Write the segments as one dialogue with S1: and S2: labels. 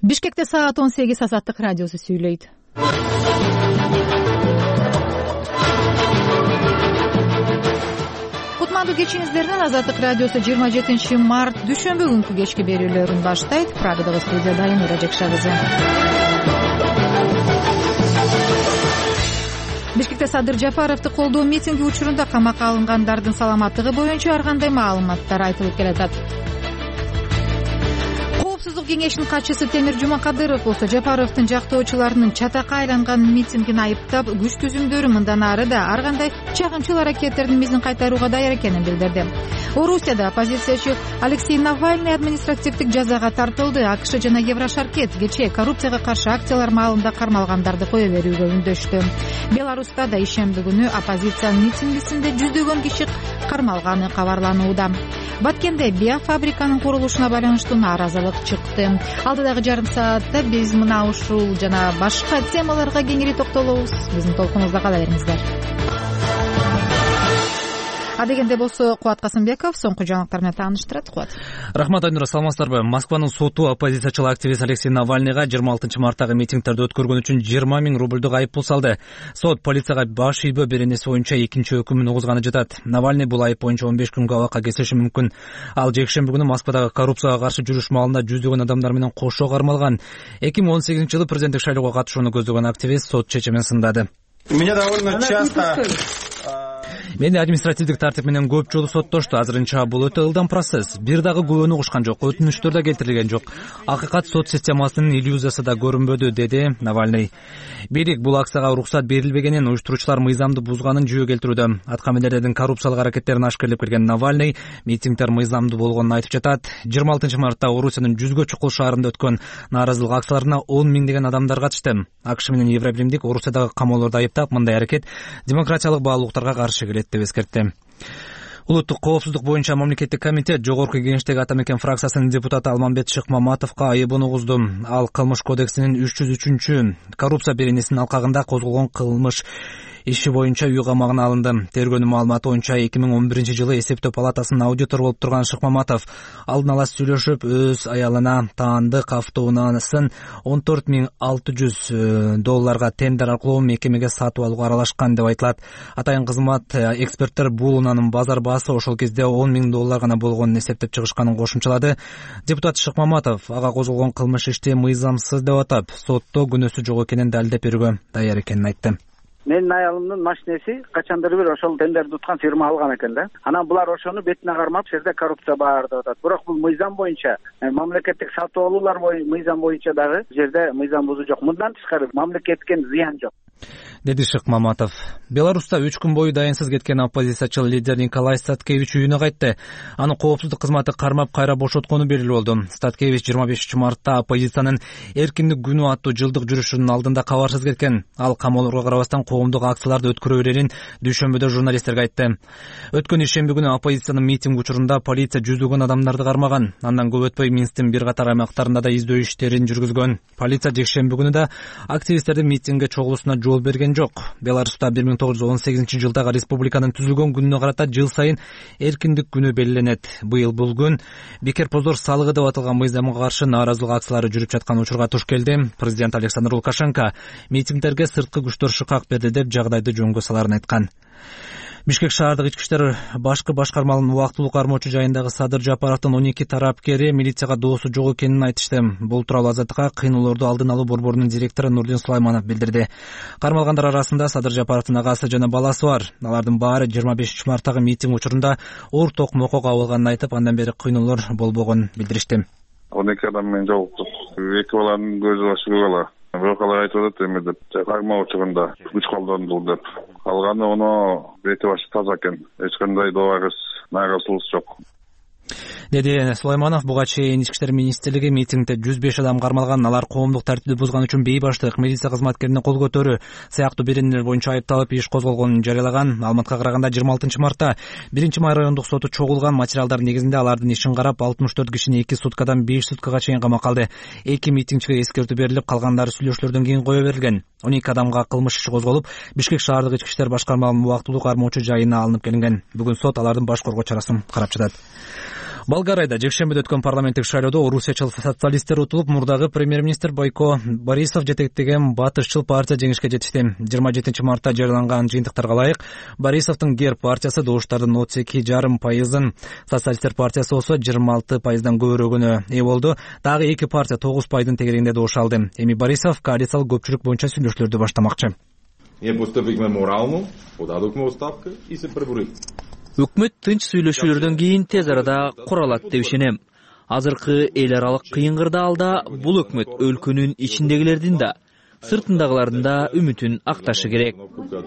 S1: Бишкекте саат 18 Азаттык радиосу сүйлөйт. Кутмандуу кечиңиздердин Азаттык радиосу 27 март дүйшөмбү күнкү кечки берүүлөрүн баштайт. Прагадагы студияда Айнура Жекша кызы. Бишкекте Садыр Жапаровду колдоо митинги учурунда камакка алынгандардын саламаттыгы боюнча ар кандай маалыматтар айтылып келатат. Коопсуздук кеңешинин катчысы Темир Жумакадыров болсо Жапаровдун жактоочуларынын чатакка айланган митингин айыптап, күч түзүмдөрү мындан ары да ар кандай чагымчыл аракеттердин изин кайтарууга даяр экенин билдирди. Орусияда оппозициячы Алексей Навальный административдик жазага тартылды. АКШ жана Еврошаркет кечээ коррупцияга каршы акциялар маалында кармалгандарды кое берүүгө үндөштү. Беларуста да ишемби күнү оппозициянын митингисинде жүздөгөн киши кармалганы кабарланууда. Баткенде биофабриканын курулушуна байланыштуу нааразылык чыкты. Алдыдагы жарым саатта биз мына ушул жана башка темаларга кеңири токтолобуз. Биздин толкунубузда кала бериңиздер. Адегенде болсо Кубат Касымбеков соңку жаңылыктар менен тааныштырат. Кубат.
S2: Рахмат, Айнура, саламатсыздарбы? Москванын соту оппозициячыл активист Алексей Навальныйга 26 марттагы митингтерди өткөргөн үчүн 20 000 рубльдук айыппул салды. Сот полицияга баш ийбөө беренеси боюнча экинчи өкүмүн угузганы жатат. Навальный бул айып боюнча 15 күнгө абакка кесилиши мүмкүн. Ал жекшемби күнү Москвадагы коррупцияга каршы жүрүш маалында жүздөгөн адамдар менен кошо кармалган. 2018-жылы президенттик шайлоого катышууну көздөгөн активист сот чечимин сындады.
S3: Меня довольно часто
S2: Мени административдик тартип менен көп жолу соттошту. Азырынча бул өтө ылдам процесс. Бир дагы күбөнү угушкан жок, өтүнүчтөр да келтирилген жок. Акыйкат сот системасынын иллюзиясы да көрүнбөдү, деди Навальный. Бийлик бул акцияга уруксат берилбегенин, уюштуруучулар мыйзамды бузганын жүйө келтирүүдө. Аткаминерлердин коррупциялык аракеттерин ашкерлеп келген Навальный митингдер мыйзамдуу болгонун айтып жатат. 26 мартта Орусиянын 100гө чукул шаарында өткөн нааразылык акцияларына 10 миңдеген адамдар катышты. АКШ менен Евробиримдик Орусиядагы камоолорду айыптап, мындай аракет демократиялык баалуулуктарга каршы келет деп эскертти. Улуттук коопсуздук боюнча мамлекеттик комитет Жогорку кеңештеги Ата Мекен фракциясынын депутаты Алмамбет Шыкмаматовго айыбын угузду. Ал Кылмыш кодексинин 303 коррупция беренесинин алкагында козголгон кылмыш иши боюнча үй камагына алынды. Тергөөнүн маалыматы боюнча 2011-жылы эсептөө палатасынын аудитор болуп турган Шыкмаматов алдын ала сүйлөшүп, өз аялына таандык автоунаасын $14,600 тендер аркылуу мекемеге сатып алууга аралашкан деп айтылат. Атайын кызмат эксперттер бул унаанын базар баасы ошол кезде $10,000 гана болгонун эсептеп чыгышканын кошумчалады. Депутат Шыкмаматов ага козголгон кылмыш ишти мыйзамсыз деп атап, сотто күнөөсү жок экенин далилдеп берүүгө даяр экенин айтты.
S4: Менин аялымдын машинеси качандыр бир ошол тендерди уткан фирма алган экен да. Анан булар ошону бетине кармап, жерде коррупция бар деп атат. Бирок бул мыйзам боюнча, мамлекеттик сатып алуулар мыйзам боюнча дагы жерде мыйзам бузуу жок. Мындан тышкары мамлекетке зыян жок,
S2: деди Шыкмаматов. Беларуста 3 күн бою дайынсыз кеткен оппозициячыл лидер Николай Статкевич үйүнө кайтты. Аны коопсуздук кызматы кармап кайра бошоткону белгилүү болду. Статкевич 25 мартта оппозициянын эркиндик күнү аттуу жылдык жүрүшүнүн алдында кабарсыз кеткен. Ал камоолорго карабастан коомдук акцияларды өткөрө берерин дүйшөмбүдө журналисттерге айтты. Өткөн ишемби күнү оппозициянын митинг учурунда полиция жүздөгөн адамдарды кармаган. Андан көп өтпөй Минсктин бир катар аймактарында да издөө иштерин жүргүзгөн. Полиция жекшемби күнү да активисттердин митингге чогулуусуна жол берген жок. Беларуста 1918-жылдагы республиканын түзүлгөн күнүнө карата жыл сайын эркиндик күнү белгиленет. Быйыл бул күн бекер позор салыгы деп аталган мыйзамга каршы нааразылык акциялары жүрүп жаткан учурга туш келди. Президент Александр Лукашенко митингдерге сырткы күчтөр шыкак берди деп жагдайды жөнгө саларын айткан. Бишкек шаардык ички иштер башкы башкармалыгынын убактылуу кармоочу жайындагы Садыр Жапаровдун 12 тарапкери милицияга доосу жок экенин айтышты. Бул тууралуу Азаттыкка кыйноолорду алдын алуу борборунун директору Нурдин Сулайманов билдирди. Кармалгандар арасында Садыр Жапаровдун агасы жана баласы бар. Алардын баары 25 марттагы митинг учурунда оор токмокко кабылганын айтып, андан бери кыйноолор болбогонун билдиришти.
S5: 12 адам менен жолуктук. 2 баланын көзү башы көк ала. Бирок алар айтып атат эме деп, кармоо учурунда күч колдонду деп. Калганы ону бети башы таза экен. Эч кандай добагыс, нааразылык жок,
S2: деди Сулайманов. Буга чейин Ички иштер министрлиги митингде 105 адам кармалган. Алар коомдук тартипти бузган үчүн бейбаштык, милиция кызматкерине кол көтөрүү сыяктуу беренелер боюнча айыпталып иш козголгонун жарыялаган. Маалыматка караганда 26 мартта 1-май райондук соту чогулган. Материалдар негизинде алардын ишин карап 64 кишини 2 суткадан 5 суткага чейин камакка алды. 2 митингчиге эскертүү берилип, калгандары сүйлөшүүлөрдөн кийин кое берилген. 12 адамга кылмыш иши козголуп, Бишкек шаардык ички иштер башкармалыгынын убактылуу кармоочу жайына алынып келинген. Бүгүн сот алардын баш коргоо чарасын карап жатат. Болгарияда жекшембиде өткөн парламенттик шайлоодо орусиячыл социалисттер утулуп, мурдагы премьер-министр Бойко Борисов жетектеген батышчыл партия жеңишке жетишти. 27 мартта жарыяланган жыйынтыктарга ылайык Борисовдун Гер партиясы добуштардын 32,5%, социалисттер партиясы болсо 26% көбүрөгүнө ээ болду. Дагы эки партия 9% тегерегинде добуш алды. Эми Борисов коалициялык көпчүлүк боюнча сүйлөшүүлөрдү баштамакчы.
S6: Ние поступихме морално, подадохме оставка и се преброи.
S7: Өкмөт тынч сүйлөшүүлөрдөн кийин тез арада куралат деп ишенем. Азыркы эл аралык кыйын кырдаалда бул өкмөт өлкөнүн ичиндегилердин да, сыртындагылардын да үмүтүн акташы керек.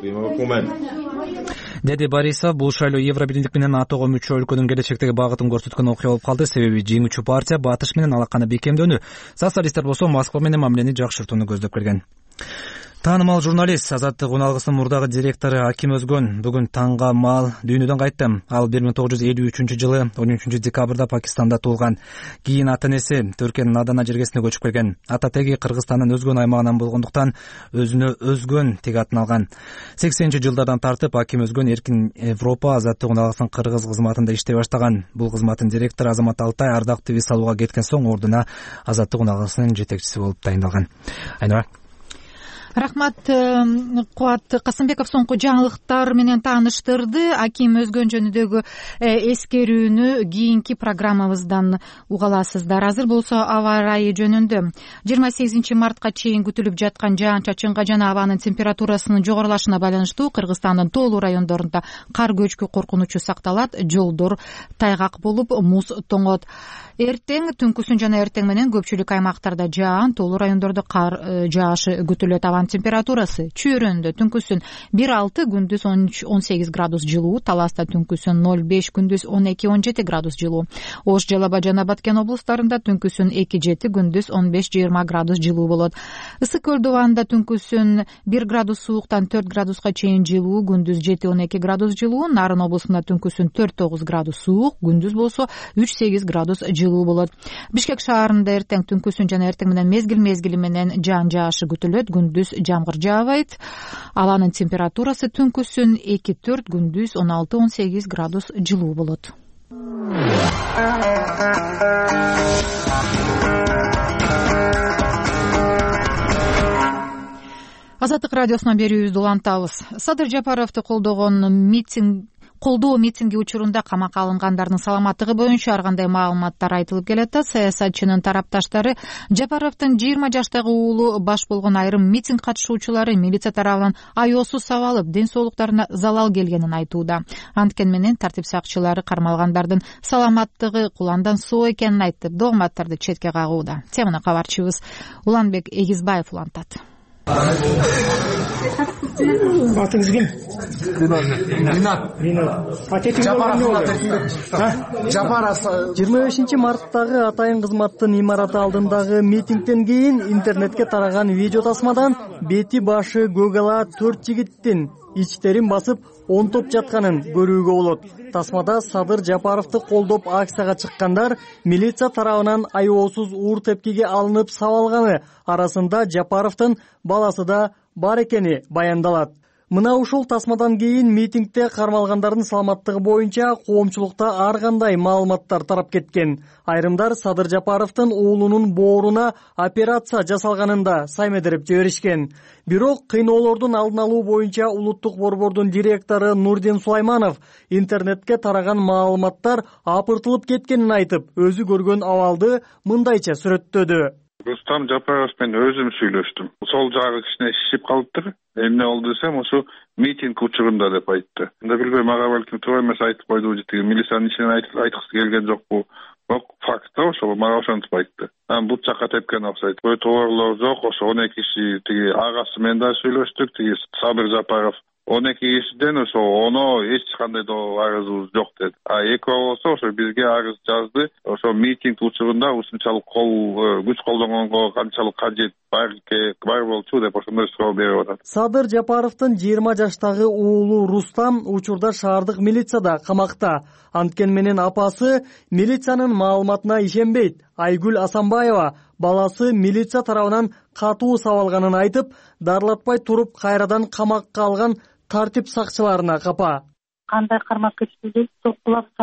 S2: Деди Борисов, бул шайлоо Евробирлик менен АТОго мүчө өлкөнүн келечектеги багытын көрсөткөн окуя болуп калды. Себеби жеңүүчү партия батыш менен алаканы бекемдөөнү, социалисттер болсо Москва менен мамилени жакшыртууну көздөп келген. Таанымал журналист, Азаттык уналгысынын мурдагы директору Аким Өзгөн бүгүн таңга мал дүйнөдөн кайтты. Ал 1953 — 13 декабрда Пакистанда туулган. Кийин ата-энеси Түркиянын Адана жергесине көчүп келген. Ата теги Кыргызстандын Өзгөн аймагынан болгондуктан өзүнө Өзгөн теги атын алган. 80-жылдардан тартып Аким Өзгөн Эркин Европа Азаттык уналгысынын кыргыз кызматында иштей баштаган. Бул кызматтын директору Азамат Алтай ардактуу виз алууга кеткен соң ордуна Азаттык уналгысынын жетекчиси болуп тайындалган. Айнура.
S1: Рахмат, Кубат Касымбеков соңку жаңылыктар менен тааныштырды. Аким Өзгөн жөнүндөгү эскерүүнү кийинки программабыздан уга аласыздар. Азыр болсо аба ырайы жөнүндө 28 мартка чейин күтүлүп жаткан жаан-чачынга жана абанын температурасынын жогорулашына байланыштуу Кыргызстандын тоолуу райондорунда кар көчкү коркунучу сакталат. Жолдор тайгак болуп, муз тоңот. Эртең түнкүсүн жана эртең менен көпчүлүк аймактарда жаан, тоолуу райондордо кар жаашы күтүлөт. Абан температурасы Чүйрөндө түнкүсүн 1,6, күндүз 13-18 градус жылуу, Таласта түнкүсүн 0,5, күндүз 12-17 градус жылуу. Ош, Жалал Абад жана Баткен облустарында түнкүсүн 2,7, күндүз 15-20 градус жылуу болот. Ысык Көл Дубанда түнкүсүн 1 градус сууктан 4 градуска чейин жылуу, күндүз 7-12 градус жылуу. Нарын облусунда түнкүсүн 4-9 градус суук, күндүз болсо 3-8 градус жылуу болот. Бишкек шаарында эртең түнкүсүн жана эртең менен мезгил менен жаан жаашы күтүлөт, күндүз жамгыр жаабайт. Абанын температурасы түнкүсүн 2-4, күндүз 16-18 градус жылуу болот. Азаттык радиосунан берүүбүздү улантабыз. Садыр Жапаровду колдоо митинги учурунда камакка алынгандардын саламаттыгы боюнча ар кандай маалыматтар айтылып келет. Саясатчынын тарапташтары Жапаровдун 20 жаштагы уулу баш болгон айрым митинг катышуучулары милиция тарабынан аёсуз сабалып, ден соолуктарына залал келгенин айтууда. Анткени менен тартип сакчылары кармалгандардын саламаттыгы куландан соо экенин айтып, догматтарды четке кагууда. Теманы кабарчыбыз Уланбек Эгизбаев улантат.
S8: Атыңыз ким?
S9: Жапаров 25 марттагы атайын кызматтын имараты алдындагы митингден кийин интернетке тараган видео тасмадан бети башы көк ала 4 жигиттин ичтерин басып 10 топ жатканын көрүүгө болот. Тасмада Садыр Жапаровду колдоп акцияга чыккандар милиция тарабынан аёосуз уур тепкиге алынып сабалганы арасында Жапаровдун баласы да бар экени баяндалат. Мына ушул тасмадан кийин митингде кармалгандардын саламаттыгы боюнча коомчулукта ар кандай маалыматтар тарап кеткен. Айрымдар Садыр Жапаровдун уулунун бооруна операция жасалганын да саймедирип жиберишкен. Бирок кыйноолордун алдын алуу боюнча улуттук борбордун директору Нурдин Сулайманов интернетке тараган маалыматтар апыртылып кеткенин айтып, өзү көргөн абалды мындайча сүрөттөдү.
S5: Рустам Жапаров менен өзүм сүйлөштүм. Сол жагы кичине шишип калыптыр. Эмне болду десем, ошо митинг учурунда деп айтты. Анда билбейм, ага балким туура эмес айтып койду жетиги милициянын ичинен айткысы келген жокпу. Бирок факт да ошо мага ошентип айтты. Бут жакка тепкен окшойт. Товарлор жок, ошо 12 киши тиги агасы менен да сүйлөштүк, тиги Сабыр Жапаров 12 кишиден ошо оно эч кандай да арызыбыз жок деди. Экөө болсо ошо бизге арыз жазды. Ошо митинг учурунда ушунчалык күч колдонгонго канчалык кажет бар болчу деп ошондой суроо берип атат.
S9: Садыр Жапаровдун 20 жаштагы уулу Рустам учурда шаардык милицияда камакта. Анткени менен апасы милициянын маалыматына ишенбейт. Айгүл Асанбаева баласы милиция тарабынан катуу сабалганын айтып, дарылатпай туруп кайрадан камакка алган тартип сакчыларына капа.
S10: Кандай кармап кетти деп топкулап сабап,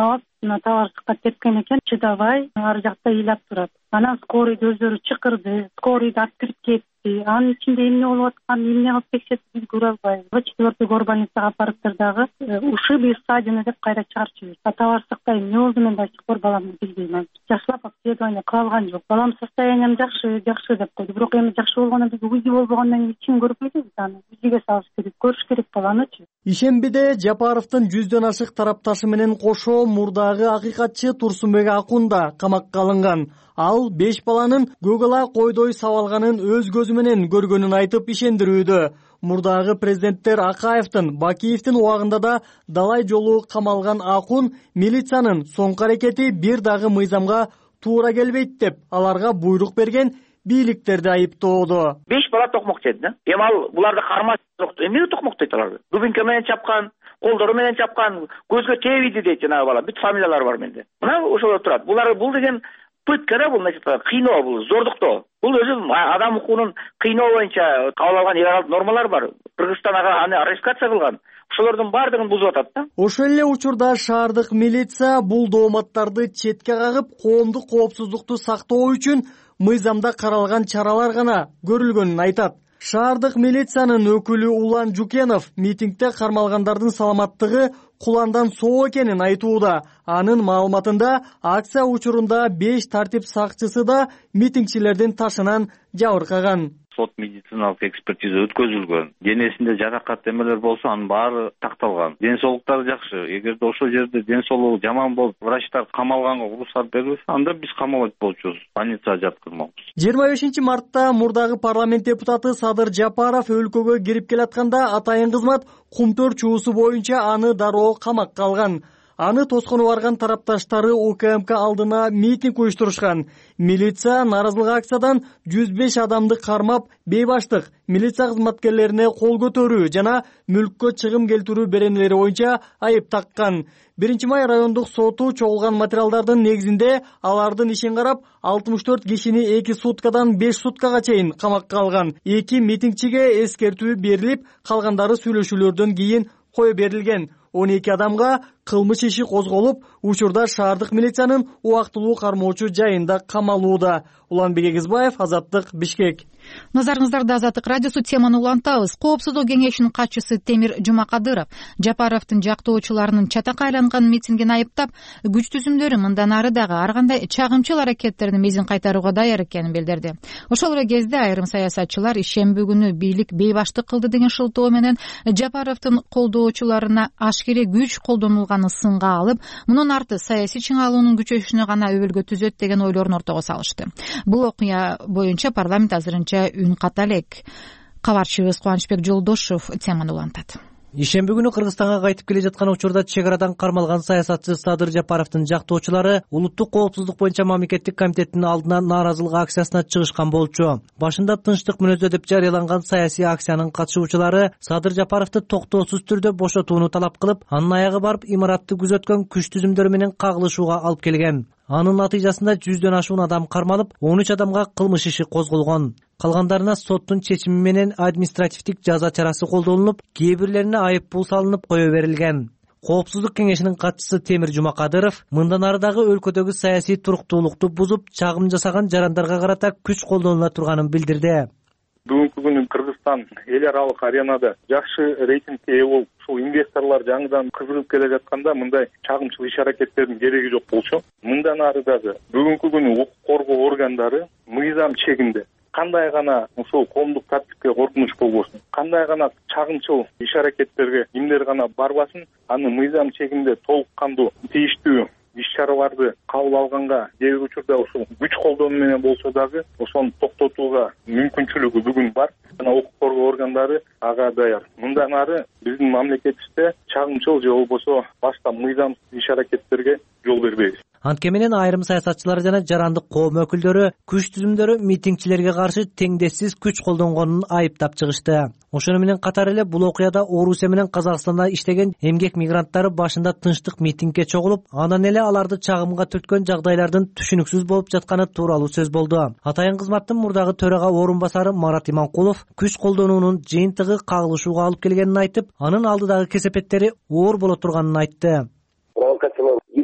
S10: машина табарсыкка тепкен экен, чыдабай ар жакта ыйлап турат. Анан скорыйды өздөрү чакырды, скорыйды алып кирип кетти. Анын ичинде эмне болуп атканын, эмне кылып текшертти биз көрө албайбыз. 4 горбольницага апарып дагы ушиб и ссадина деп кайра чыгарып жиберди. Табарсыкта эмне болду, мен да чыкпор баламды билбейм. Жакшылап обследование кыла алган жок. Балам состоянием жакшы деп койду. Бирок эми жакшы болгондо биз УЗИ болбогондон кийин ичин көрбөйбүз аны. УЗИге салыш керек, көрүш керек баланычы.
S9: Ишембиде Жапаровдун 100дөн ашык тарапташы менен кошо мурдагы акыйкатчы Турсунбек Акун да камакка алынган. Ал 5 баланын Гөгала койдой сабалганын өз көзү менен көргөнүн айтып ишендирүүдө. Мурдагы президенттер Акаевдин, Бакиевдин убагында да далай жолу камалган Акун милициянын соңку аракети бир дагы мыйзамга туура келбейт деп аларга буйрук берген бийликтерди айыптоодо.
S11: 5 бала токмок жеди да. Эми ал буларды кармаш жок. Эмне токмок дейт аларды? Дубинка менен чапкан, колдору менен чапкан, көзгө тийбейди дейт жанагы бала. Бүт фамилиялар бар менде. Мына ошол турат. Бул деген пытка да, бул кыйноо, бул зордуктоо. Бул өзү адам укугунун кыйноо боюнча кабыл алган эл нормалар бар. Кыргызстан аны ратификация кылган. Ошолордун баардыгын бузуп атат да.
S9: Ошол эле учурда шаардык милиция бул дооматтарды четке кагып, коомдук коопсуздукту сактоо үчүн мыйзамда каралган чаралар гана көрүлгөнүн айтат. Шаардык милициянын өкүлү Улан Жукенов митингде кармалгандардын саламаттыгы куландан соо экенин айтууда. Анын маалыматында акция учурунда 5 тартип сакчысы да митингчилердин ташынан жабыркаган.
S12: Сот медициналык экспертиза өткөзүлгөн. Денесинде жаракат эмелер болсо, анын баары такталган. Ден соолуктары жакшы. Эгерде ошол жерде ден соолугу жаман болуп, врачтар камалганга уруксат бербесе, анда биз камалат болчубуз. Больницага жаткырмакпыз.
S9: 25-мартта мурдагы парламент депутаты Садыр Жапаров өлкөгө кирип келатканда атайын кызмат Кумтөр чуусу боюнча аны дароо камакка алган. Аны тоскону барган тарапташтары УКМК алдына митинг уюштурушкан. Милиция нааразылык акциядан 105 адамды кармап, бейбаштык, милиция кызматкерлерине кол көтөрүү жана мүлккө чыгым келтирүү беренелери боюнча айып таккан. 1-май райондук соту чогулган материалдардын негизинде алардын ишин карап 64 кишини 2 суткадан 5 суткага чейин камакка алган. 2 митингчиге эскертүү берилип, калгандары сүйлөшүүлөрдөн кийин кое берилген. 12 адамга кылмыш иши козголуп, учурда шаардык милициянын убактылуу кармоочу жайында камалууда. Уланбек Эгизбаев, Азаттык, Бишкек.
S1: Назарыңыздарда Азаттык радиосу теманы улантабыз. Коопсуздук кеңешинин катчысы Темир Жумакадыров Жапаровдун жактоочуларынын чатакка айланган митингин айыптап, күч түзүмдөрү мындан ары дагы ар кандай чагымчыл аракеттердин мезин кайтарууга даяр экенин билдирди. Ошол эле кезде айрым саясатчылар ишемби күнү бийлик бейбаштык кылды деген шылтоо менен Жапаровдун колдоочуларына ашкерий күч колдонулганын сынга алып, мунун арты саясий чыңалуунун күчөшүнө гана өбөлгө түзөт деген ойлорун ортого салышты. Бул окуя боюнча парламент азырынча үн ката элек. Кабарчыбыз Кубанычбек Жолдошов теманы улантат.
S2: Ишемби күнү Кыргызстанга кайтып келе жаткан учурда чек арадан кармалган саясатчы Садыр Жапаровдун жактоочулары улуттук коопсуздук боюнча мамлекеттик комитеттин алдына нааразылык акциясына чыгышкан болчу. Башында тынчтык мүнөздө деп жарыяланган саясий акциянын катышуучулары Садыр Жапаровду токтоосуз түрдө бошотууну талап кылып, анын аягы барып имаратты күзөткөн күч түзүмдөрү менен кагылышууга алып келген. Анын натыйжасында 100дөн ашуун адам кармалып, 13 адамга кылмыш иши козголгон. Калгандарына соттун чечими менен административдик жаза чарасы колдонулуп, кээ бирлерине айып пул салынып кое берилген. Коопсуздук кеңешинин катчысы Темир Жумакадыров мындан ары дагы өлкөдөгү саясий туруктуулукту бузуп, чагым жасаган жарандарга карата күч колдонула турганын билдирди.
S13: Бүгүнкү күнү Кыргызстан эл аралык аренада жакшы рейтингге ээ болуп, ушул инвесторлор жаңыдан кызыгып келе жатканда мындай чагымчыл иш аракеттердин кереги жок болчу. Мындан ары дагы бүгүнкү күнү укук коргоо органдары мыйзам чегинде кандай гана ушул коомдук тартипке коркунуч болбосун, кандай гана чагымчыл иш аракеттерге кимдер гана барбасын, аны мыйзам чегинде толук кандуу тийиштүү иш-чараларды кабыл алганга кээ бир учурда ушул күч колдонуу менен болсо дагы ошону токтотууга мүмкүнчүлүгү бүгүн бар. Жана укук коргоо органдары ага даяр. Мындан ары биздин мамлекетибизде чагымчыл же болбосо башка мыйзамсыз иш-аракеттерге жол бербейбиз.
S2: Антке менен айрым саясатчылар жана жарандык коом өкүлдөрү күч түзүмдөрү митингчилерге каршы теңдессиз күч колдонгонун айыптап чыгышты. Ошону менен катар эле бул окуяда Орусия менен Казакстанда иштеген эмгек мигранттары башында тынчтык митингге чогулуп, андан эле аларды чагымга түрткөн жагдайлардын түшүнүксүз болуп жатканы тууралуу сөз болду. Атайын кызматтын мурдагы төрага орун басары Марат Иманкулов күч колдонуунун жыйынтыгы кагылышууга алып келгенин айтып, анын алдыдагы кесепеттери оор боло турганын айтты.
S14: Провокациялар бир тараптан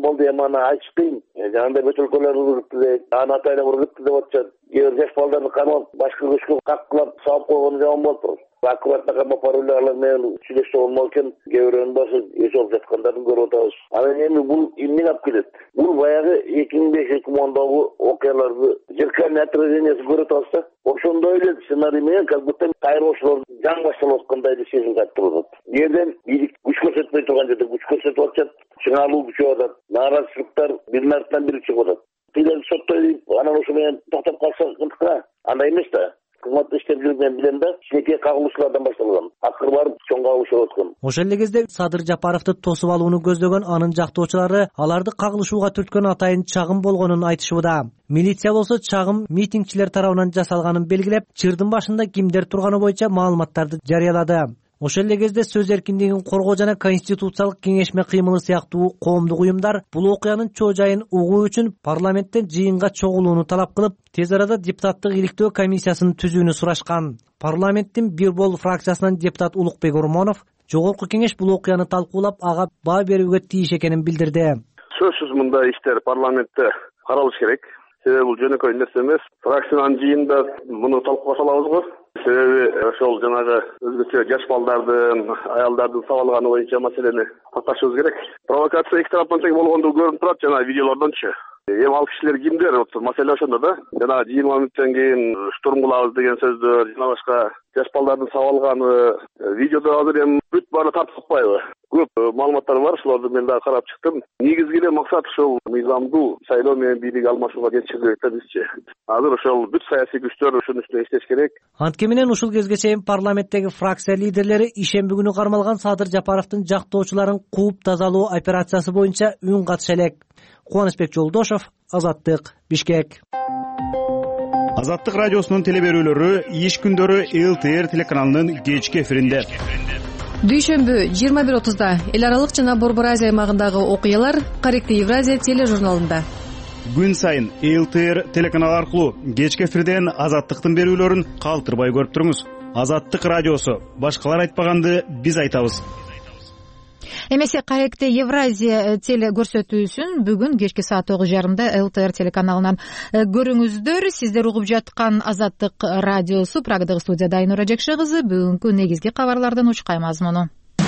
S14: болду, эми аны айтыш кыйын. Жанагындай бөтөлкөлөр ургутты дейт, аны атайла ургутты деп атышат. Кээ бир жаш балдарды камап, башкы күчкө каккылап салып койгону жаман болуп туруп. Аккуратно камап барулар алар менен сүйлөшсө болмок экен. Кээ бирөөнүн башы эс алып жаткандарын көрүп атабыз. Анан эми бул эмнеге алып келет? Бул баягы 2005-2010догу окуяларды зеркальный отражениясы көрүп атабыз да. Ошондой эле сценарий менен как будто кайрылуучулар жаңы башталып аткандай эле сезим кайтып атат. Жерден бийлик күч көрсөтпөй турган жерде күч көрсөтүп атышат, чыңалуу күчөп атат. Нааразычылыктар биринин артынан бири чыгып атат. Тилерди соттой дейт, анан ошо менен токтоп калса кантка? Андай эмес да. Кызматта иштеп жүргөн билем да, кичинекей кагылышуулардан башталган. Акыры барып чоң кагылышуу өткөн.
S15: Ошол эле кезде Садыр Жапаровду тосуп алууну көздөгөн анын жактоочулары аларды кагылышууга түрткөн атайын чагым болгонун айтышууда. Милиция болсо чагым митингчилер тарабынан жасалганын белгилеп, чырдын башында кимдер турганы боюнча маалыматтарды жарыялады. Ошол эле кезде сөз эркиндигин коргоо жана конституциялык кеңешме кыймылы сыяктуу коомдук уюмдар бул окуянын чоо жайын угуу үчүн парламенттен жыйынга чогулууну талап кылып, тез арада депутаттык иликтөө комиссиясын түзүүнү сурашкан. Парламенттин Бир Бол фракциясынан депутат Улукбек Урмонов жогорку кеңеш бул окуяны талкуулап, ага баа берүүгө тийиш экенин билдирди.
S16: Сөзсүз мындай иштер парламентте каралыш керек. Себеби бул жөнөкөй нерсе эмес. Фракциянын жыйынында муну талкууга салабыз го. Себеби ошол жанагы өзгөчө жаш балдардын, аялдардын сабалганы боюнча маселени такташыбыз керек. Провокация эки тараптан тең болгондугу көрүнүп турат жана видеолордончу. Эми ал кишилер кимдер? Маселе ошондо да. Жана 20 мүнөттөн кийин штурм кылабыз деген сөздөр, жана башка жаш балдардын сабалганы видеодо азыр эми бүт баары тартып атпайбы? Көп маалыматтар бар, ошолорду мен дагы карап чыктым. Негизги эле максат ушул мыйзамдуу шайлоо менен бийлик алмашууга жетиши керек да бизче. Азыр ошол бүт саясий күчтөр ушунун үстүнө иштеш керек.
S15: Антке менен ушул кезге чейин парламенттеги фракция лидерлери ишемби күнү кармалган Садыр Жапаровдун жактоочуларын кууп тазалоо операциясы боюнча үн катыша элек. Кубанычбек Жолдошов, Азаттык, Бишкек.
S17: Азаттык радиосунун телеберүүлөрү иш күндөрү ЛТР телеканалынын кечки эфиринде.
S18: Дүйшөмбү 21:30да эл аралык жана Борбор Азия аймагындагы окуялар Корректный Евразия тележурналында.
S17: Күн сайын ЛТР телеканалы аркылуу кечки эфирден Азаттыктын берүүлөрүн калтырбай көрүп туруңуз. Азаттык радиосу, башкалар айтпаганды биз айтабыз.
S1: Эмесе Корректный Евразия телекөрсөтүүсүн бүгүн кечки саат 9:30да ЛТР телеканалынан көрүңүздөр. Сиздер угуп жаткан Азаттык радиосу. Прагадагы студияда Айнура Жекше кызы. Бүгүнкү негизги кабарлардан учкай мазмуну.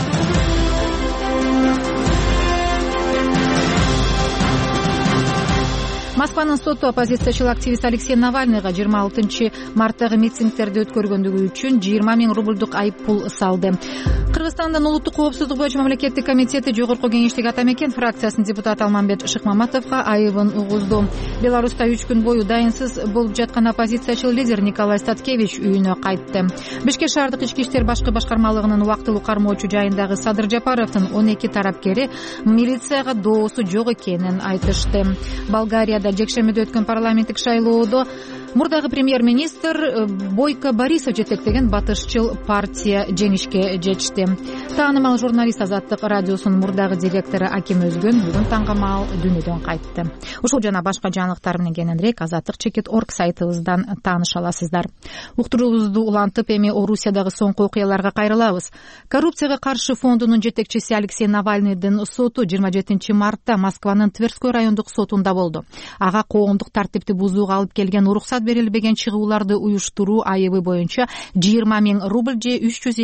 S1: Москванын соту оппозициячыл активист Алексей Навальныйга 26-марттагы митингдерди өткөргөндүгү үчүн 20 000 рублдук айып пул салды. Кыргызстандын улуттук коопсуздук боюнча мамлекеттик комитети жогорку кеңештиги Атамекен фракциясынын депутаты Алмамбет Шыкмаматовго айыбын угузду. Беларуста 3 күн бою дайынсыз болуп жаткан оппозициячыл лидер Николай Статкевич үйүнө кайтты. Бишкек шаардык ички иштер башкы башкармалыгынын убактылуу кармоочу жайындагы Садыр Жапаровдун 12 тарапкери милицияга доосу жок экенин айтышты. Болгарияда жекшемиде өткөн парламенттик шайлоодо мурдагы премьер-министр Бойко Борисов жетектеген батышчыл партия жеңишке жетишти. Таанымал журналист Азаттык радиосунун мурдагы директору Аким Өзгөн бүгүн таңгамал дүйнөдөн кайтты. Ушул жана башка жаңылыктар менен кененирээк Азаттык.org сайтыбыздан тааныша аласыздар. Уктуруубузду улантып, эми Орусиядагы соңку окуяларга кайрылабыз. Коррупцияга каршы фондунун жетекчиси Алексей Навальныйдын соту 27-мартта Москванын Тверской райондук сотунда болду. Ага коомдук тартипти бузууга алып келген уруксат берилбеген чыгууларды уюштуруу айыбы боюнча 20 000 рубль же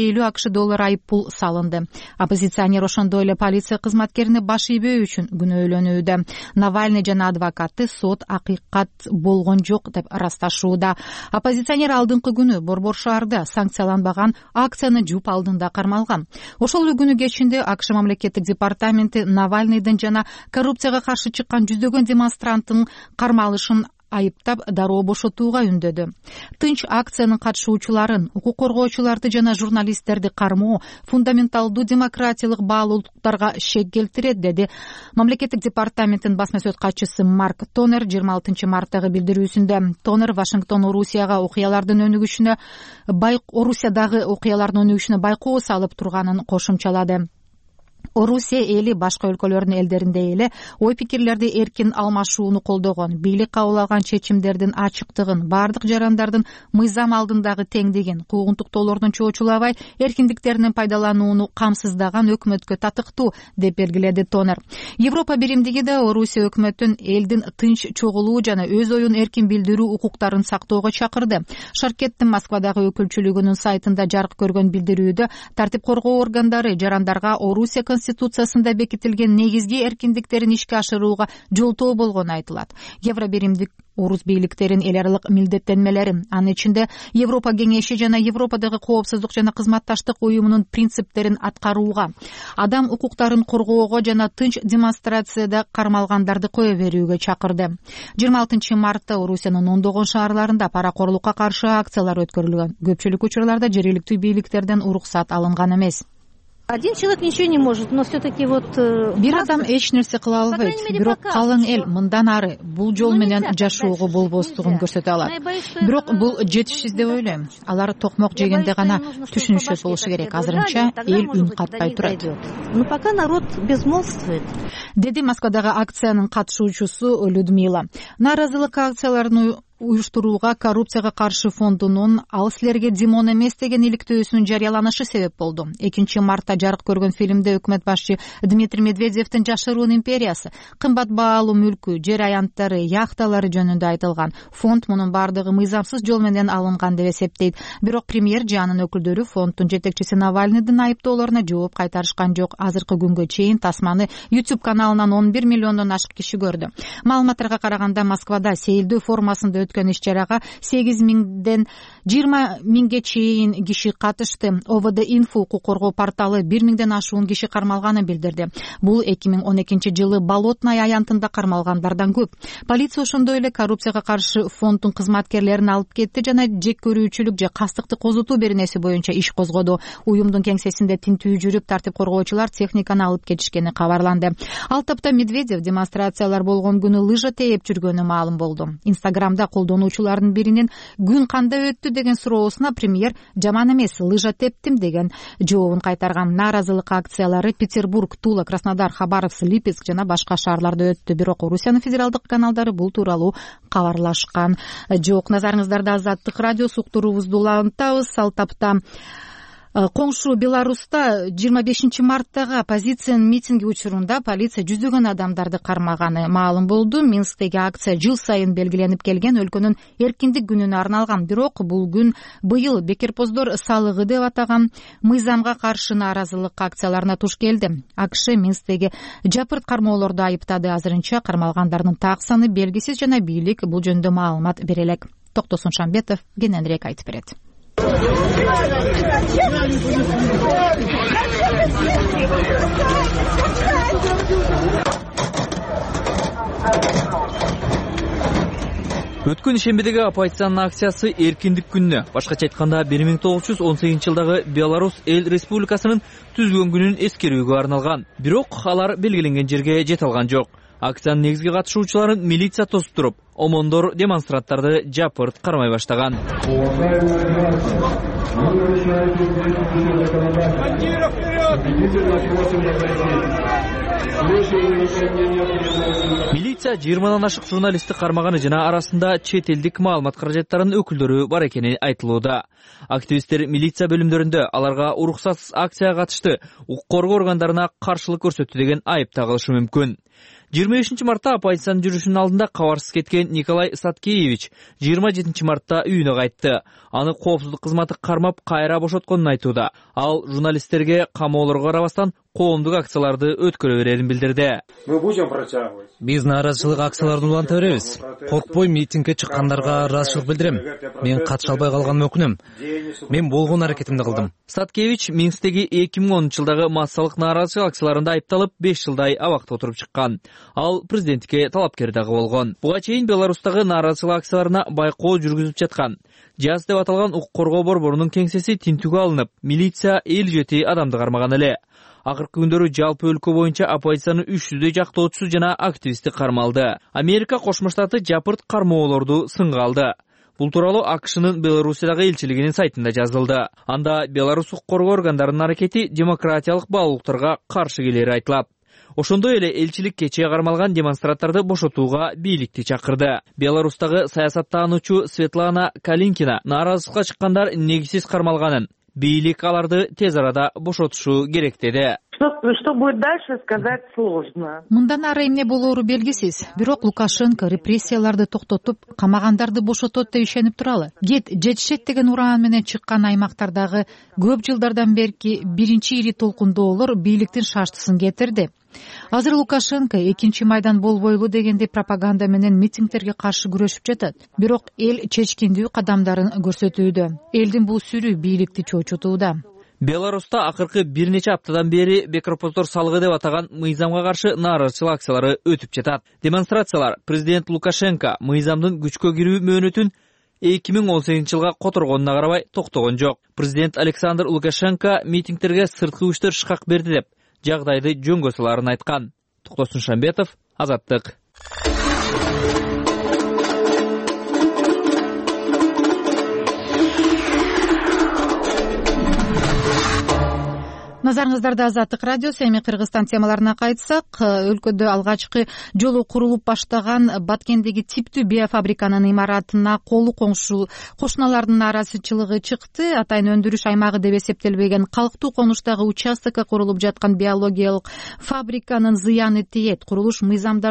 S1: $350 айып пул салынды. Оппозиционер ошондой эле полиция кызматкерини баш ийбөө үчүн күнөөлөнүүдө. Навальный жана адвокаты сот акыйкат болгон жок деп ырасташууда. Оппозиционер алдыңкы күнү Борбор шаарда санкцияланбаган акцияны жуп алдында кармалган. Ошол эле күнү кечинде АКШ мамлекеттик департаменти Навальныйдын жана коррупцияга каршы чыккан жүздөгөн демонстранттын кармалышын айыптап дароо бошотууга үндөдү. Тынч акциянын катышуучуларын, укук коргоочуларды жана журналисттерди кармоо фундаменталдуу демократиялык баалуулуктарга шек келтирет, деди мамлекеттик департаменттин басма сөз катчысы Марк Тонер 26-марттагы билдирүүсүндө. Тонер Вашингтон Орусиядагы окуялардын өнүгүшүнө байкоо салып турганын кошумчалады. Орусия эли башка өлкөлөрдүн элдериндей эле ой пикирлерди эркин алмашууну колдогон, бийлик кабыл алган чечимдердин ачыктыгын, баардык жарандардын мыйзам алдындагы теңдигин, куугунтуктоолордун чоочулабай эркиндиктеринен пайдаланууну камсыздаган өкмөткө татыктуу деп белгиледи Тонер. Европа биримдиги да Орусия өкмөтүн элдин тынч чогулуу жана өз оюн эркин билдирүү укуктарын сактоого чакырды. Шаркеттин Москвадагы өкүлчүлүгүнүн сайтында жарык көргөн билдирүүдө тартип коргоо органдары жарандарга Орусия Конституциясында бекитилген негизги эркиндиктерин ишке ашырууга жолтоо болгону айтылат. Евробиримдик орус бийликтерин эл аралык милдеттенмелерин, анын ичинде Европа кеңеши жана Европадагы коопсуздук жана кызматташтык уюмунун принциптерин аткарууга, адам укуктарын коргоого жана тынч демонстрацияда кармалгандарды кое берүүгө чакырды. 26 мартта Орусиянын ондогон шаарларында паракорлукка каршы акциялар өткөрүлгөн. Көпчүлүк учурларда жергиликтүү бийликтерден уруксат алынган эмес.
S19: Один человек ничего не может, но все-таки
S1: бир адам эч нерсе кыла албайт, бирок калың эл мындан ары бул жол менен жашоого болбостугун көрсөтө алат. Бирок бул жетишсиз деп ойлойм. Алар токмок жегенде гана түшүнүшөт болушу керек. Азырынча эл үн катпай турат.
S19: Но пока народ безмолвствует.
S1: Деди Москвадагы акциянын катышуучусу Людмила. Нааразылык акцияларын уюштурууга коррупцияга каршы фондунун ал силерге Димон эмес деген иликтөөсүнүн жарыяланышы себеп болду. 2 мартта жарык көргөн фильмде өкмөт башчы Дмитрий Медведевдин жашыруун империясы, кымбат баалуу мүлкү, жер аянттары, яхталары жөнүндө айтылган. Фонд мунун бардыгы мыйзамсыз жол менен алынган деп эсептейт. Бирок премьер жанын өкүлдөрү фонддун жетекчиси Навальныйдын айыптоолоруна жооп кайтарышкан жок. Азыркы күнгө чейин тасманы YouTube каналынан 11 миллиондон ашык киши көрдү. Маалыматтарга караганда Москвада сейилдөө формасында өткөн иш-чарага 8 миңден 20 миңге чейин киши катышты. ОВД Инфо укук коргоо порталы 1 миңден ашуун киши кармалганын билдирди. Бул 2012 жылы Болотная аянтында кармалгандардан көп. Полиция ошондой эле коррупцияга каршы фонддун кызматкерлерин алып кетти жана жек көрүүчүлүк же кастыкты козутуу беренеси боюнча иш козгоду. Уюмдун кеңсесинде тинтүү жүрүп, тартип коргоочулар техниканы алып кетишкени кабарланды. Ал тапта Медведев демонстрациялар болгон күнү лыжа тээп жүргөнү маалым болду. Инстаграмда колдонуучулардын биринин күн кандай өттү деген суроосуна премьер жаман эмес, лыжа тептим деген жообун кайтарган. Нааразылык акциялары Петербург, Тула, Краснодар, Хабаровск, Липецк жана башка шаарларда өттү. Бирок Орусиянын федералдык каналдары бул тууралуу кабарлашкан жок. Назарыңыздарда Азаттык радиосу уктуруубузду улантабыз. Ал тапта коңшу Беларуста 25 марттагы оппозициянын митинги учурунда полиция жүздөгөн адамдарды кармаганы маалым болду. Минсктеги акция жыл сайын белгиленип келген өлкөнүн эркиндик күнүнө арналган. Бирок бул күн быйыл бекерпоздор салыгы деп атаган мыйзамга каршы нааразылык акцияларына туш келди. АКШ Минсктеги жапырт кармоолорду айыптады. Азырынча кармалгандардын так саны белгисиз жана бийлик бул жөнүндө маалымат бере элек. Токтосун Шамбетов кененирээк айтып берет.
S7: Өткөн ишембедеги оппозициянын акциясы эркиндик күнүнө, башкача айтканда 1998 жылдагы Беларусь эл республикасынын түзүлгөн күнүн эскерүүгө арналган. Бирок алар белгиленген жерге жете алган жок. Акциянын негизги катышуучуларын милиция тосуп туруп, омондор демонстранттарды жапырт кармай баштаган. Милиция 20 ашык журналистти кармаганы жана арасында чет элдик маалымат каражаттарынын өкүлдөрү бар экени айтылууда. Активисттер милиция бөлүмдөрүндө аларга уруксатсыз акцияга катышты, укук коргоо органдарына каршылык көрсөттү деген айып тагылышы мүмкүн. 23 мартта оппозициянын жүрүшүнүн алдында кабарсыз кеткен Николай Статкевич 27 мартта үйүнө кайтты. Аны коопсуздук кызматы кармап кайра бошотконун айтууда. Ал журналисттерге камоолорго карабастан коомдук акцияларды өткөрө берерин билдирди.
S2: Биз нааразычылык акцияларды уланта беребиз. Коркпой митингге чыккандарга ыраазычылык билдирем. Мен катыша албай калганыма өкүнөм. Мен болгон аракетимди кылдым.
S7: Статкевич Минсктеги 2010 жылдагы массалык нааразычылык акцияларында айыпталып 5 жылдай абакта отуруп чыккан. Ал президенттикке талапкер дагы болгон. Буга чейин Беларустагы нааразычылык акцияларына байкоо жүргүзүп жаткан. Жаз деп аталган укук коргоо борборунун кеңсеси тинтүүгө алынып, милиция 57 адамды кармаган эле. Акыркы күндөрү жалпы өлкө боюнча оппозициянын 300 жактоочусу жана активисти кармалды. Америка Кошмо Штаты жапырт кармоолорду сынга алды. Бул тууралуу АКШнын Белоруссиядагы элчилигинин сайтында жазылды. Анда Беларусь укук коргоо органдарынын аракети демократиялык баалуулуктарга каршы келери айтылат. Ошондой эле элчилик кечээ кармалган демонстранттарды бошотууга бийликти чакырды. Беларустагы саясаттануучу Светлана Калинкина нааразычылыкка чыккандар негизсиз кармалганын, бийлик аларды тез арада бошотушу керек деди.
S20: Что будет дальше, сказать сложно.
S1: Мындан ары эмне болоору белгисиз. Бирок Лукашенко репрессияларды токтотуп, камагандарды бошотот деп ишенип туралы. Кет жетишет деген ураан менен чыккан аймактардагы көп жылдардан берки биринчи ири толкундоолор бийликтин шаштысын кетирди. Азыр Лукашенко экинчи майдан болбойлу дегенде пропаганда менен митингтерге каршы күрөшүп жатат. Бирок эл чечкиндүү кадамдарын көрсөтүүдө. Элдин бул сүрү бийликти чочутууда.
S7: Беларуста акыркы бир нече аптадан бери бекропоздор салыгы деп атаган мыйзамга каршы нааразычылык акциялары өтүп жатат. Демонстрациялар президент Лукашенко мыйзамдын күчкө кирүү мөөнөтүн 2018-жылга которгонуна карабай токтогон жок. Президент Александр Лукашенко митингтерге сырткы күчтөр шкак берди деп жагдайды жөнгө саларын айткан. Токтосун Шамбетов, Азаттык.
S1: Назарыңыздарда Азаттык радиосу. Эми Кыргызстан темаларына кайтсак, өлкөдө алгачкы жолу курулуп баштаган Баткендеги типтүү биофабриканын имаратына колу кошуналардын нааразычылыгы чыкты. Атайын өндүрүш аймагы деп эсептелбеген калктуу конуштагы участокко курулуп жаткан биологиялык фабриканын зыяны тиет. Курулушта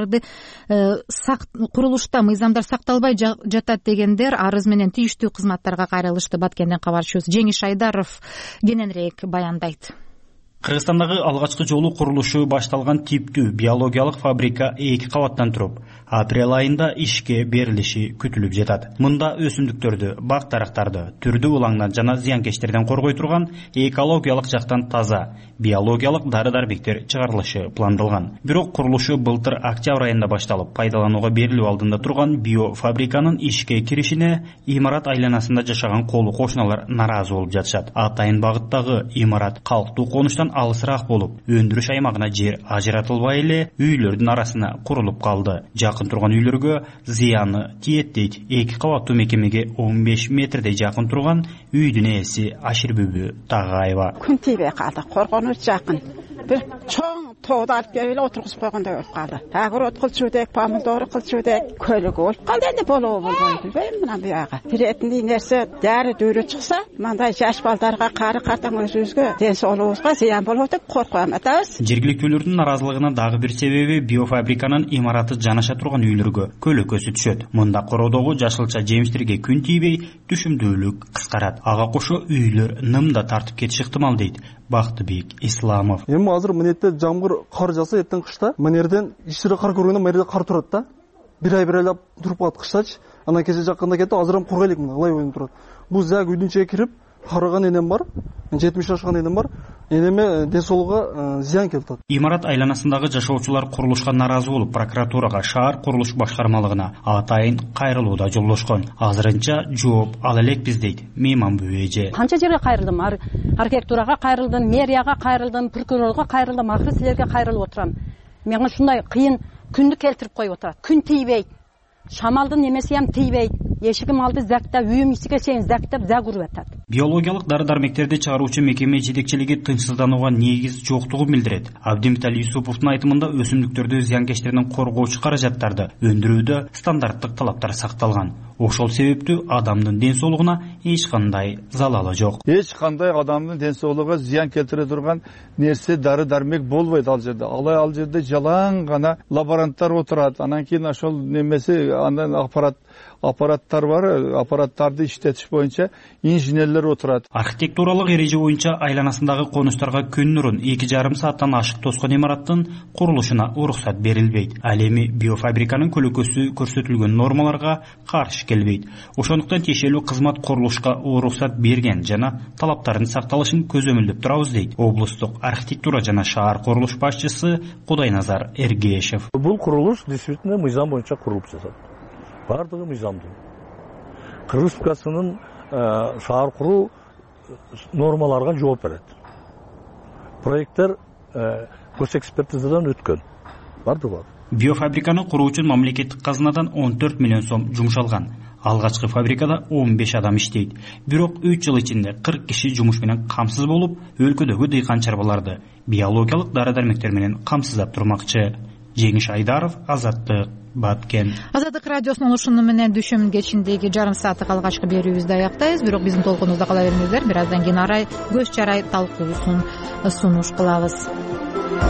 S1: мыйзамдар сакталбай жатат дегендер арыз менен тийиштүү кызматтарга кайрылышты. Баткенден кабарчыбыз Жеңиш Айдаров кененирээк баяндайт.
S17: Кыргызстандагы алгачкы жолу курулушу башталган типтүү биологиялык фабрика 2 кабаттан туруп, апрель айында ишке берилиши күтүлүп жатат. Мында өсүмдүктөрдү, бак дарактарды түрдүү улаңдан жана зыянкечтерден коргой турган экологиялык жактан таза биологиялык дары-дармектер чыгарылышы пландалган. Бирок курулушу былтыр октябрь айында башталып, пайдаланууга берилүү алдында турган биофабриканын ишке киришине имарат айланасында жашаган колу кошуналар нааразы болуп жатышат. Атайын багыттагы имарат калктуу конуштан алысыраак болуп, өндүрүш аймагына жер ажыратылбай эле үйлөрдүн арасына курулуп калды. Жакын турган үйлөргө зыяны тиет дейт. 2 кабаттуу мекемеге 15 метрдей жакын турган үйдүн ээси Аширбүбү Таагаева.
S21: Күн тийбей калды, коргонуч жакын. Бир чоң тоодо алып келип отургузуп койгондой болуп калды. Агрот кылчуудек, помидор кылчуудек, көлүгү болуп калды. Энди болобу болбойбу билбейм мына бuyага. Биретиндей нерсе дары дүүрү чыкса, мындай жаш балдарга, кары картаң өзүбүзгө ден соолугубузга зыян болуп атып коркуп атабыз.
S17: Жергиликтүүлөрдүн наразылыгына дагы бир себеби биофабриканын имараты жанаша турган үйлөргө көлөкөсү түшөт. Мында короодогу жашылча жемиштерге күн тийбей түшүмдүүлүк кыскарат. Ага кошо үйлөр нымда тартып кетиши ыктымал дейт Бактыбек Исламов.
S22: Эми азыр мынетте жамгыр кар жаса, эртең кышта мынерден ичире кар көргөндө мынерде кар турат да. Бир айлап туруп калат кыштачы. Анан кече жакканда кетип, азыр эми кургайлык мына ылай ойнуп турат. Бул зак үйдүн ичине кирип, караган энем бар. 70 жашкан энем бар. Энеме ден соолугуга зыян келип атат.
S17: Имарат айланасындагы жашоочулар курулушка нааразы болуп, прокуратурага, шаар курулуш башкармалыгына атайын кайрылууда жолдошкон. Азырынча жооп ала элекпиз дейт Мейманбүбү эже.
S23: Канча жерге кайрылдым? Архитектурага кайрылдым, мэрияга кайрылдым, прокурорго кайрылдым, акыры силерге кайрылып отурам. Мен ушундай кыйын күндү келтирип коюп отурат. Күн тийбейт. Шамалдын немеси ham тийбейт. Эшигим алды зактап, үйүм ичиге чейин зактап, зак уруп атат.
S17: Биологиялык дары-дармектерди чыгаруучу мекеме жетекчилиги тынчсызданууга негиз жоктугун билдирет. Абдимитал Юсуповдун айтымында өсүмдүктөрдү зыянкечтерден коргоочу каражаттарды өндүрүүдө стандарттык талаптар сакталган. Ошол себептүү адамдын ден соолугуна эч кандай залалы жок.
S24: Эч кандай адамдын ден соолугуна зыян келтире турган нерсе дары-дармек болбойт ал жерде. Ал жерде жалаң гана лаборанттар отурат. Анан кийин ошол немеси андан аппараттар бар, аппараттарды иштетиш боюнча инженерлер отурат.
S17: Архитектуралык эреже боюнча айланасындагы конуштарга күн нурун 2,5 сааттан ашык тоскон имараттын курулушуна уруксат берилбейт. Ал эми биофабриканын көлөкөсү көрсөтүлгөн нормаларга каршы келбейт. Ошондуктан тиешелүү кызмат курулушка уруксат берген жана талаптардын сакталышын көзөмөлдөп турабыз дейт облустук архитектура жана шаар курулуш башчысы Кудайназар Эргешев.
S25: Бул курулуш действительно мыйзам боюнча курулуп жатат. Бардыгы мыйзамдуу. Кыргыз Республикасынын шаар куруу нормаларга жооп берет. Проекттер госэкспертизадан өткөн. Бардыгы бар.
S17: Биофабриканы куруу үчүн мамлекеттик казынадан 14 миллион сом жумшалган. Алгачкы фабрикада 15 адам иштейт. Бирок 3 жыл ичинде 40 киши жумуш менен камсыз болуп, өлкөдөгү дыйкан чарбаларды биологиялык дары-дармектер менен камсыздап турмакчы. Жеңиш Айдаров, Азаттык, Баткен.
S1: Азаттык радиосунун ушуну менен дүйшөмүн кечиндеги жарым сааттык алгачкы берүүбүздү аяктайбыз. Бирок биздин толкунубузда кала бериңиздер. Бир аздан кийин көз чарай талкуусун сунуш кылабыз.